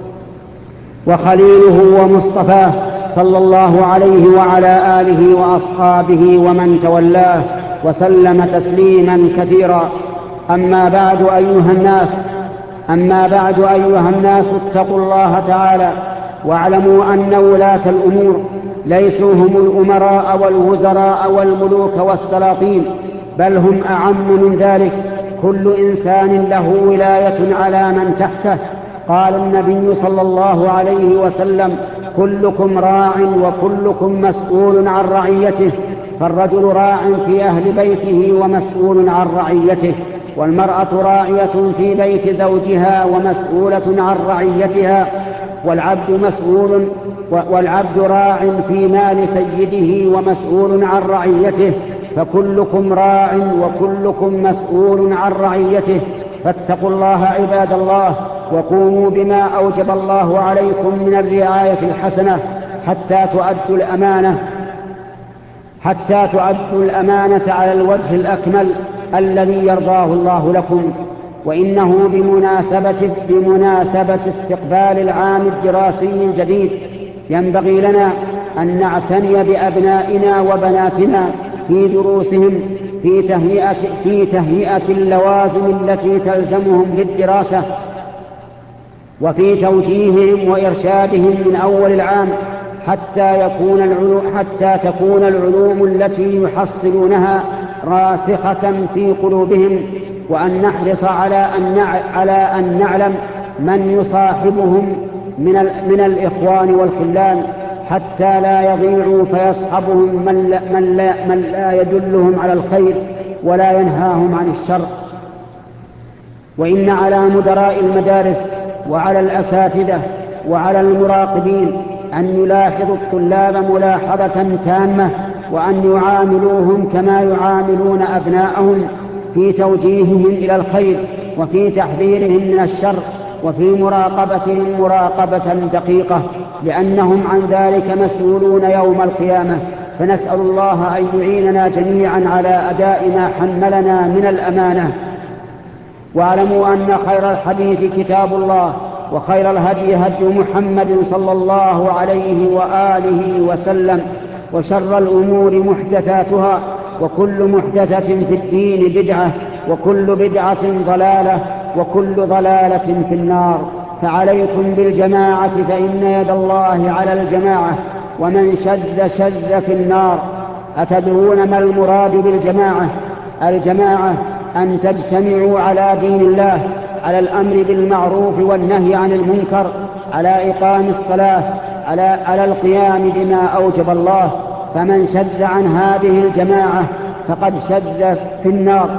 وخليله ومصطفاه صلى الله عليه وعلى آله وأصحابه ومن تولاه وسلم تسليما كثيرا. أما بعد أيها الناس أما بعد أيها الناس اتقوا الله تعالى، واعلموا أن ولاة الأمور ليسوا هم الأمراء والوزراء والملوك والسلاطين، بل هم أعم من ذلك. كل إنسان له ولاية على من تحته. قال النبي صلى الله عليه وسلم: كلكم راع وكلكم مسؤول عن رعيته. فالرجل راع في أهل بيته ومسؤول عن رعيته، والمرأة راعية في بيت زوجها ومسؤولة عن رعيتها، والعبد مسؤول والعبد راع في مال سيده ومسؤول عن رعيته. فكلكم راع وكلكم مسؤول عن رعيته. فاتقوا الله عباد الله، وقوموا بما أوجب الله عليكم من الرعاية الحسنة حتى تؤدوا الأمانة حتى تؤدوا الأمانة على الوجه الأكمل الذي يرضاه الله لكم. وإنه بمناسبة, بمناسبة استقبال العام الدراسي الجديد ينبغي لنا أن نعتني بأبنائنا وبناتنا في دروسهم، في تهيئة, في تهيئة اللوازم التي تلزمهم للدراسة، وفي توجيههم وإرشادهم من أول العام حتى, يكون العلوم حتى تكون العلوم التي يحصلونها راسخة في قلوبهم، وأن نحرص على أن على أن نعلم من يصاحبهم من من الإخوان والخلان، حتى لا يضيعوا فيصحبهم من لا, من لا, من لا يدلهم على الخير ولا ينهاهم عن الشر. وإن على مدراء المدارس وعلى الأساتذة وعلى المراقبين أن يلاحظوا الطلاب ملاحظة تامة وأن يعاملوهم كما يعاملون أبناءهم في توجيههم إلى الخير وفي تحذيرهم من الشر وفي مراقبتهم مراقبة دقيقة، لأنهم عن ذلك مسؤولون يوم القيامة. فنسأل الله أن يعيننا جميعا على أداء ما حملنا من الأمانة. واعلموا أن خير الحديث كتاب الله، وخير الهدي هدي محمد صلى الله عليه وآله وسلم، وشر الأمور محدثاتها، وكل محدثة في الدين بدعة، وكل بدعة ضلالة، وكل ضلالة في النار. فعليكم بالجماعة فإن يد الله على الجماعة، ومن شذ شذ في النار. أتدرون ما المراد بالجماعة؟ الجماعة أن تجتمعوا على دين الله، على الأمر بالمعروف والنهي عن المنكر، على إقام الصلاة، على, على القيام بما أوجب الله. فمن شذ عن هذه الجماعة فقد شذ في النار.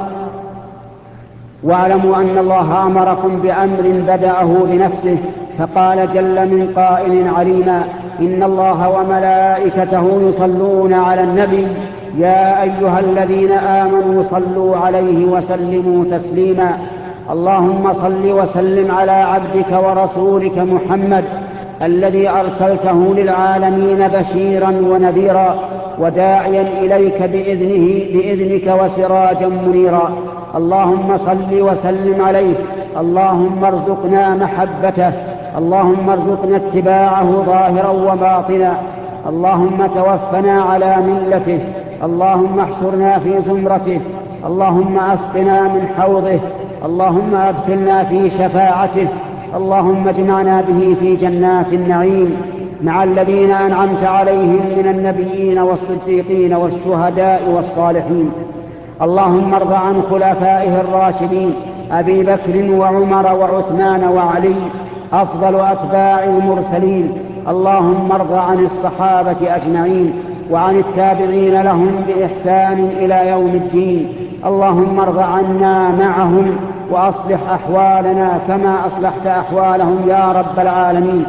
واعلموا أن الله أمركم بأمر بدأه بنفسه، فقال جل من قائل عليما: إن الله وملائكته يصلون على النبي يا أيها الذين آمنوا صلوا عليه وسلموا تسليما. اللهم صل وسلم على عبدك ورسولك محمد الذي أرسلته للعالمين بشيرا ونذيرا وداعيا إليك بإذنه بإذنك وسراجا منيرا. اللهم صل وسلم عليه. اللهم ارزقنا محبته، اللهم ارزقنا اتباعه ظاهرا وباطنا. اللهم توفنا على ملته، اللهم احشرنا في زمرته، اللهم اسقنا من حوضه، اللهم ادخلنا في شفاعته، اللهم اجمعنا به في جنات النعيم مع الذين أنعمت عليهم من النبيين والصديقين والشهداء والصالحين. اللهم ارض عن خلفائه الراشدين أبي بكر وعمر وعثمان وعلي أفضل أتباع المرسلين. اللهم ارض عن الصحابة أجمعين وعن التابعين لهم بإحسان إلى يوم الدين. اللهم ارض عنا معهم وأصلح أحوالنا كما أصلحت أحوالهم يا رب العالمين.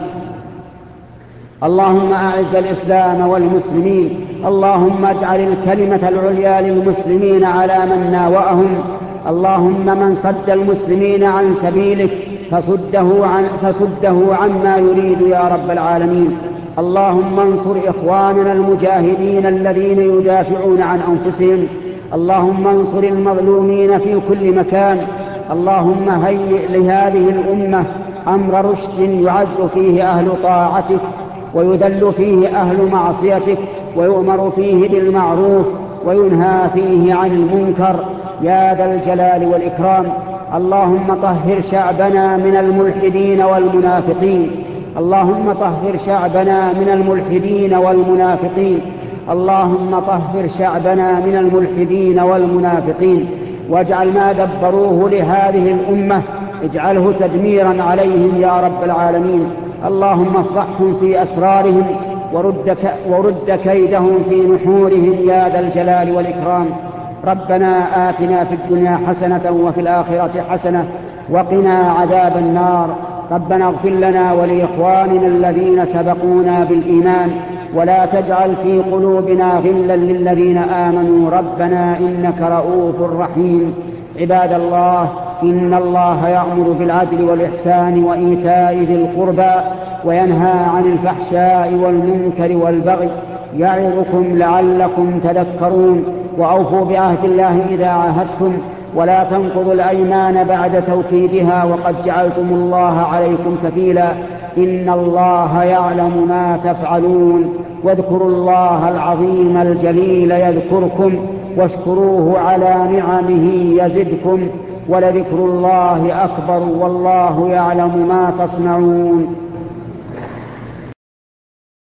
اللهم أعز الإسلام والمسلمين. اللهم اجعل الكلمة العليا للمسلمين على من ناوأهم. اللهم من صد المسلمين عن سبيلك فصده, عن فصده عما يريد يا رب العالمين. اللهم انصر إخواننا المجاهدين الذين يدافعون عن أنفسهم. اللهم انصر المظلومين في كل مكان. اللهم هيئ لهذه الأمة أمر رشد يعز فيه أهل طاعتك ويذل فيه أهل معصيتك، ويؤمر فيه بالمعروف وينهى فيه عن المنكر يا ذا الجلال والإكرام. اللهم طهر شعبنا من الملحدين والمنافقين. اللهم طهر شعبنا من الملحدين والمنافقين. اللهم طهر شعبنا من الملحدين والمنافقين، واجعل ما دبروه لهذه الأمة اجعله تدميرا عليهم يا رب العالمين. اللهم افضحهم في أسرارهم ورد, ورد كيدهم في نحورهم يا ذا الجلال والإكرام. ربنا آتنا في الدنيا حسنة وفي الآخرة حسنة وقنا عذاب النار. ربنا اغفر لنا ولإخواننا الذين سبقونا بالإيمان ولا تجعل في قلوبنا غلا للذين آمنوا ربنا إنك رؤوف رحيم. عباد الله، إن الله يأمر بالعدل والإحسان وإيتاء ذي القربى وينهى عن الفحشاء والمنكر والبغي يعظكم لعلكم تذكرون. وأوفوا بعهد الله إذا عاهدتم ولا تنقضوا الأيمان بعد توكيدها وقد جعلتم الله عليكم كفيلا. إن الله يعلم ما تفعلون. واذكروا الله العظيم الجليل يذكركم واشكروه على نعمه يزدكم ولذكر الله أكبر والله يعلم ما تصنعون.